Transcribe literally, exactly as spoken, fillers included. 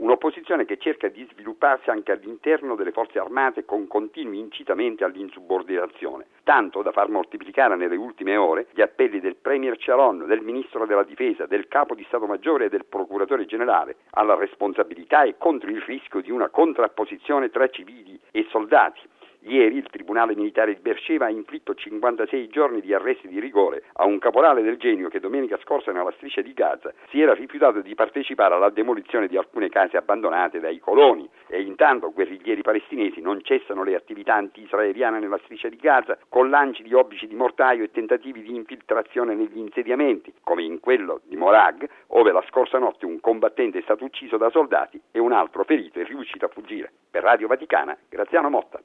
Un'opposizione che cerca di svilupparsi anche all'interno delle forze armate con continui incitamenti all'insubordinazione, tanto da far moltiplicare nelle ultime ore gli appelli del Premier Sharon, del Ministro della Difesa, del Capo di Stato Maggiore e del Procuratore Generale alla responsabilità e contro il rischio di una contrapposizione tra civili e soldati. Ieri il Tribunale Militare di Beersheba ha inflitto cinquantasei giorni di arresti di rigore a un caporale del Genio che domenica scorsa nella striscia di Gaza si era rifiutato di partecipare alla demolizione di alcune case abbandonate dai coloni. E intanto guerriglieri palestinesi non cessano le attività anti-israeliane nella striscia di Gaza con lanci di obici di mortaio e tentativi di infiltrazione negli insediamenti, come in quello di Morag, ove la scorsa notte un combattente è stato ucciso da soldati e un altro ferito è riuscito a fuggire. Per Radio Vaticana, Graziano Motta.